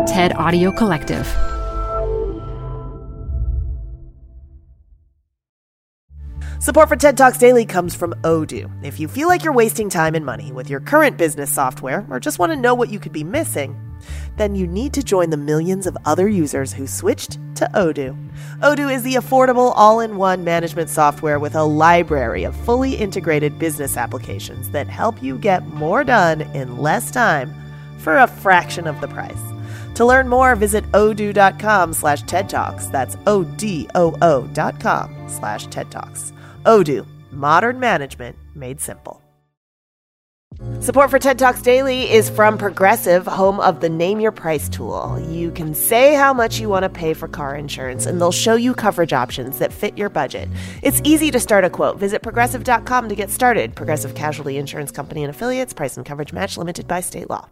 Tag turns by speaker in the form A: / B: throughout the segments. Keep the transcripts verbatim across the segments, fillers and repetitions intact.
A: TED Audio Collective.
B: Support for TED Talks Daily comes from Odoo. If you feel like you're wasting time and money with your current business software or just want to know what you could be missing, then you need to join the millions of other users who switched to Odoo. Odoo is the affordable all-in-one management software with a library of fully integrated business applications that help you get more done in less time for a fraction of the price. To learn more, visit odoo.com slash TED Talks. That's O-D-O-O dot com slash TED Talks. Odoo, modern management made simple. Support for TED Talks Daily is from Progressive, home of the Name Your Price tool. You can say how much you want to pay for car insurance, and they'll show you coverage options that fit your budget. It's easy to start a quote. Visit progressive dot com to get started. Progressive Casualty Insurance Company and Affiliates. Price and coverage match limited by state law.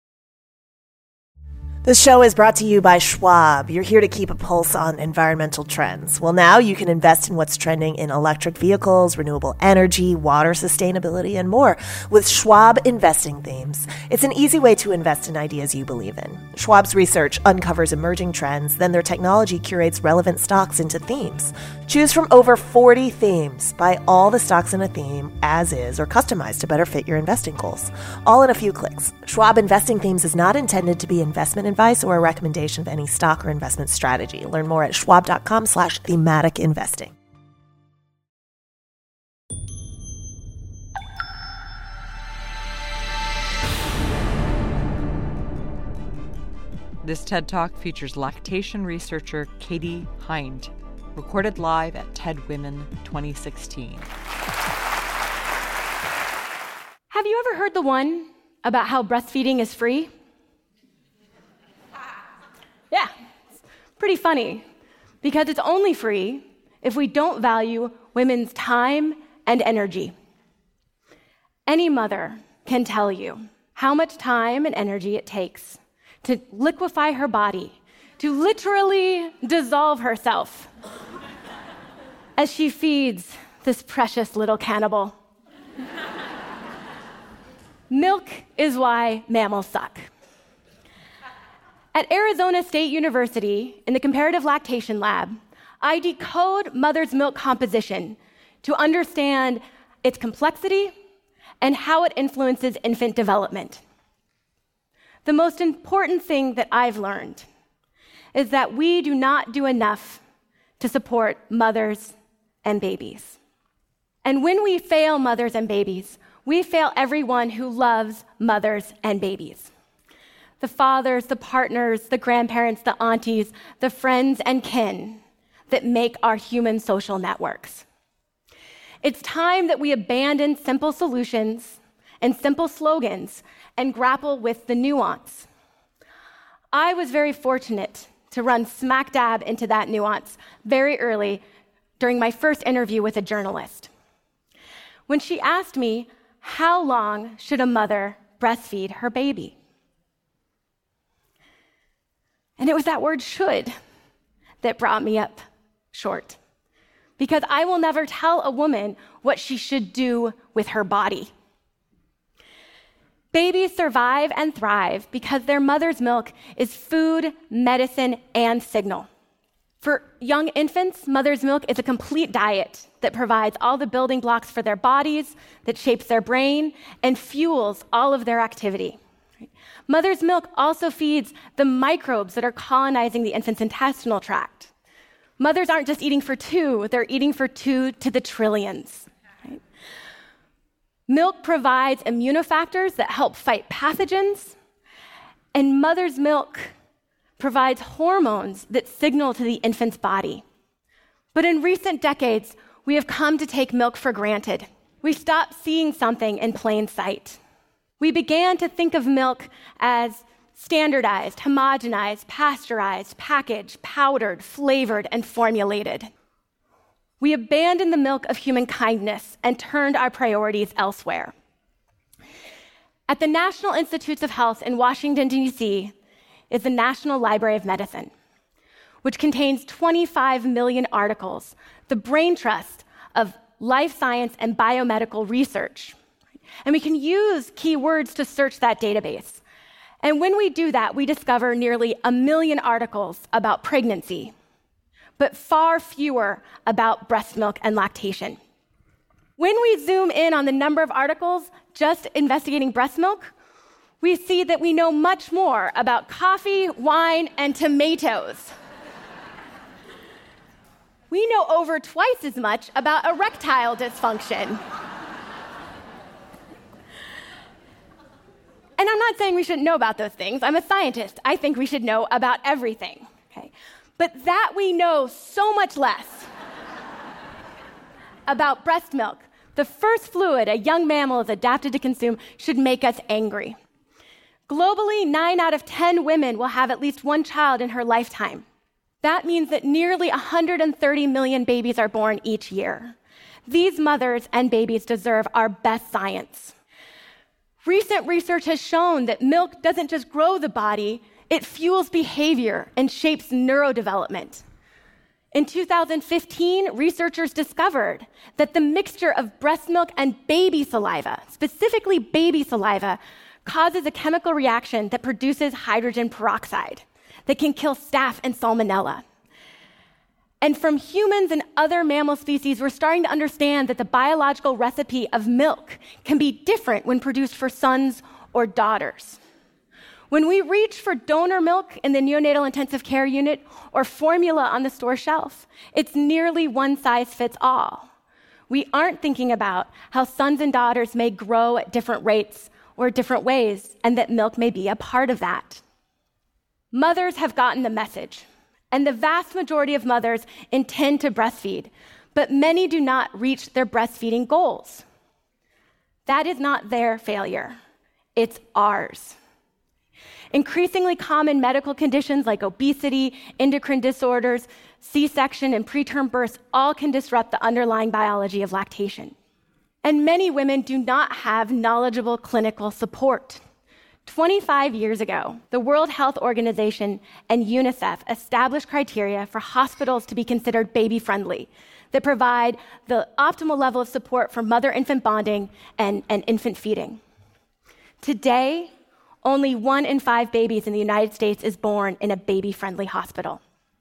B: This show is brought to you by Schwab. You're here to keep a pulse on environmental trends. Well, now you can invest in what's trending in electric vehicles, renewable energy, water sustainability, and more with Schwab Investing Themes. It's an easy way to invest in ideas you believe in. Schwab's research uncovers emerging trends, then their technology curates relevant stocks into themes. Choose from over forty themes. Buy all the stocks in a theme as is or customized to better fit your investing goals. All in a few clicks. Schwab Investing Themes is not intended to be investment advice or a recommendation of any stock or investment strategy. Learn more at schwab.com slash thematic investing.
C: This TED Talk features lactation researcher Katie Hind, recorded live at TED Women twenty sixteen.
D: Have you ever heard the one about how breastfeeding is free? Yeah, it's pretty funny, because it's only free if we don't value women's time and energy. Any mother can tell you how much time and energy it takes to liquefy her body, to literally dissolve herself as she feeds this precious little cannibal. Milk is why mammals suck. At Arizona State University, in the Comparative Lactation Lab, I decode mother's milk composition to understand its complexity and how it influences infant development. The most important thing that I've learned is that we do not do enough to support mothers and babies. And when we fail mothers and babies, we fail everyone who loves mothers and babies. The fathers, the partners, the grandparents, the aunties, the friends and kin that make our human social networks. It's time that we abandon simple solutions and simple slogans and grapple with the nuance. I was very fortunate to run smack dab into that nuance very early during my first interview with a journalist. When she asked me, how long should a mother breastfeed her baby? And it was that word should that brought me up short. Because I will never tell a woman what she should do with her body. Babies survive and thrive because their mother's milk is food, medicine, and signal. For young infants, mother's milk is a complete diet that provides all the building blocks for their bodies, that shapes their brain, and fuels all of their activity. Mother's milk also feeds the microbes that are colonizing the infant's intestinal tract. Mothers aren't just eating for two, they're eating for two to the trillions. Right? Milk provides immunofactors that help fight pathogens, and mother's milk provides hormones that signal to the infant's body. But in recent decades, we have come to take milk for granted. We stopped seeing something in plain sight. We began to think of milk as standardized, homogenized, pasteurized, packaged, powdered, flavored, and formulated. We abandoned the milk of human kindness and turned our priorities elsewhere. At the National Institutes of Health in Washington, D C, is the National Library of Medicine, which contains twenty-five million articles, the brain trust of life science and biomedical research. And we can use keywords to search that database. And when we do that, we discover nearly a million articles about pregnancy, but far fewer about breast milk and lactation. When we zoom in on the number of articles just investigating breast milk, we see that we know much more about coffee, wine, and tomatoes. We know over twice as much about erectile dysfunction. And I'm not saying we shouldn't know about those things. I'm a scientist. I think we should know about everything. Okay? But that we know so much less about breast milk, the first fluid a young mammal is adapted to consume, should make us angry. Globally, nine out of ten women will have at least one child in her lifetime. That means that nearly one hundred thirty million babies are born each year. These mothers and babies deserve our best science. Recent research has shown that milk doesn't just grow the body, it fuels behavior and shapes neurodevelopment. In two thousand fifteen, researchers discovered that the mixture of breast milk and baby saliva, specifically baby saliva, causes a chemical reaction that produces hydrogen peroxide that can kill staph and salmonella. And from humans and other mammal species, we're starting to understand that the biological recipe of milk can be different when produced for sons or daughters. When we reach for donor milk in the neonatal intensive care unit or formula on the store shelf, it's nearly one size fits all. We aren't thinking about how sons and daughters may grow at different rates or different ways, and that milk may be a part of that. Mothers have gotten the message, and the vast majority of mothers intend to breastfeed, but many do not reach their breastfeeding goals. That is not their failure, it's ours. Increasingly common medical conditions like obesity, endocrine disorders, C-section, and preterm births all can disrupt the underlying biology of lactation. And many women do not have knowledgeable clinical support. twenty-five years ago, the World Health Organization and UNICEF established criteria for hospitals to be considered baby-friendly that provide the optimal level of support for mother-infant bonding and, and infant feeding. Today, only one in five babies in the United States is born in a baby-friendly hospital.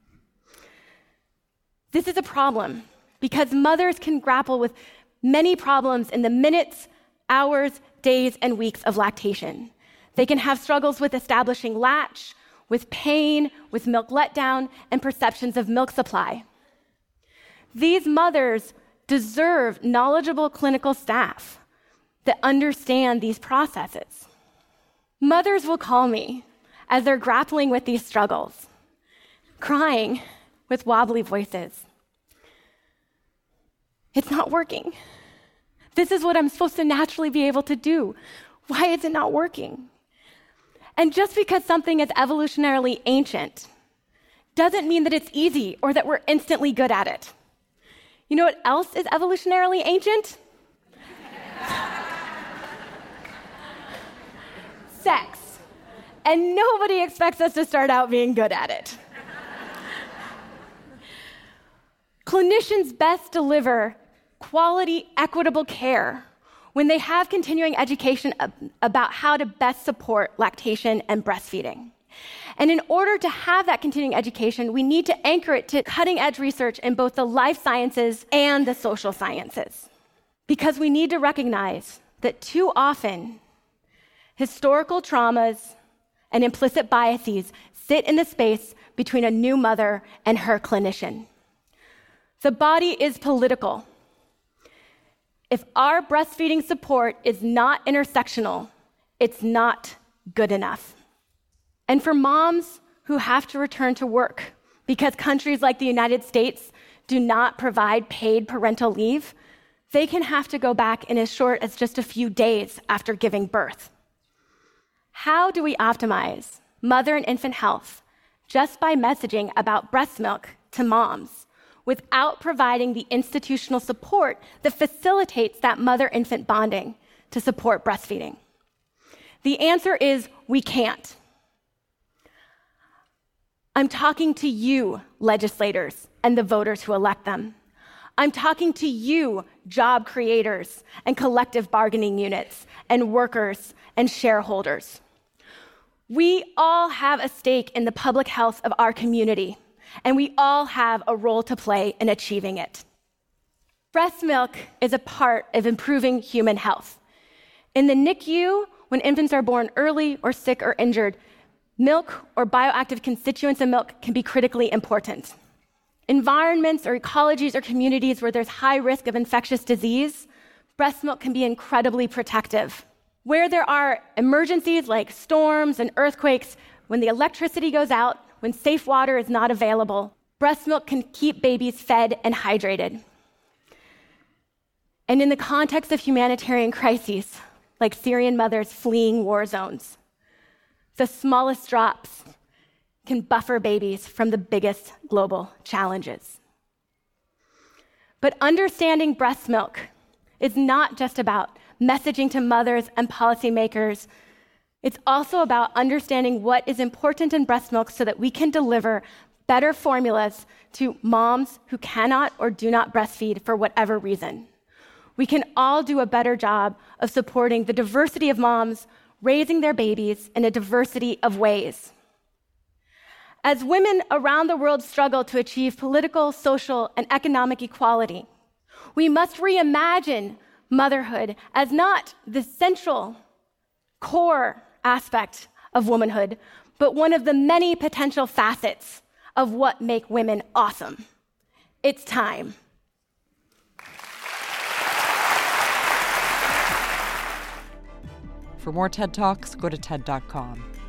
D: This is a problem because mothers can grapple with many problems in the minutes, hours, days, and weeks of lactation. They can have struggles with establishing latch, with pain, with milk letdown, and perceptions of milk supply. These mothers deserve knowledgeable clinical staff that understand these processes. Mothers will call me as they're grappling with these struggles, crying with wobbly voices. It's not working. This is what I'm supposed to naturally be able to do. Why is it not working? And just because something is evolutionarily ancient doesn't mean that it's easy or that we're instantly good at it. You know what else is evolutionarily ancient? Sex. And nobody expects us to start out being good at it. Clinicians best deliver quality, equitable care when they have continuing education about how to best support lactation and breastfeeding. And in order to have that continuing education, we need to anchor it to cutting-edge research in both the life sciences and the social sciences. Because we need to recognize that too often, historical traumas and implicit biases sit in the space between a new mother and her clinician. The body is political. If our breastfeeding support is not intersectional, it's not good enough. And for moms who have to return to work because countries like the United States do not provide paid parental leave, they can have to go back in as short as just a few days after giving birth. How do we optimize mother and infant health just by messaging about breast milk to moms without providing the institutional support that facilitates that mother-infant bonding to support breastfeeding? The answer is we can't. I'm talking to you, legislators, and the voters who elect them. I'm talking to you, job creators and collective bargaining units and workers and shareholders. We all have a stake in the public health of our community, and we all have a role to play in achieving it. Breast milk is a part of improving human health. In the N I C U, when infants are born early or sick or injured, milk or bioactive constituents in milk can be critically important. Environments or ecologies or communities where there's high risk of infectious disease, breast milk can be incredibly protective. Where there are emergencies like storms and earthquakes, when the electricity goes out, when safe water is not available, breast milk can keep babies fed and hydrated. And in the context of humanitarian crises, like Syrian mothers fleeing war zones, the smallest drops can buffer babies from the biggest global challenges. But understanding breast milk is not just about messaging to mothers and policymakers. It's also about understanding what is important in breast milk so that we can deliver better formulas to moms who cannot or do not breastfeed for whatever reason. We can all do a better job of supporting the diversity of moms raising their babies in a diversity of ways. As women around the world struggle to achieve political, social, and economic equality, we must reimagine motherhood as not the central core aspect of womanhood, but one of the many potential facets of what make women awesome. It's time.
C: For more TED Talks, go to TED dot com.